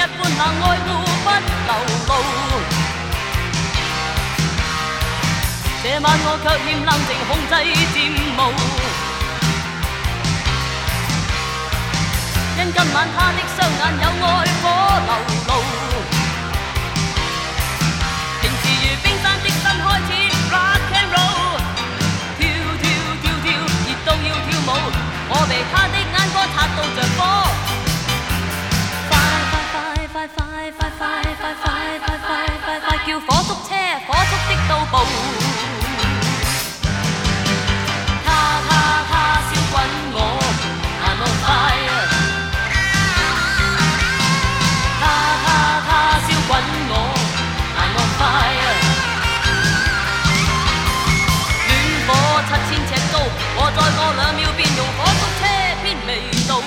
一般冷愛護不流露。這晚我卻欠冷靜控制漸霧，因今晚他的雙眼有愛火流露。平時如冰山的心開始 rock and roll， 跳跳跳跳，熱到要跳舞，我被他的眼光擦到着火。快叫火燭車，火燭的到步。他燒滾我 I'm on fire， 他燒滾我 I'm on fire， 戀火7000尺高，我在我2秒便用火燭車偏未到。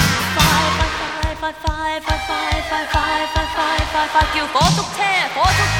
快叫火燭車，火燭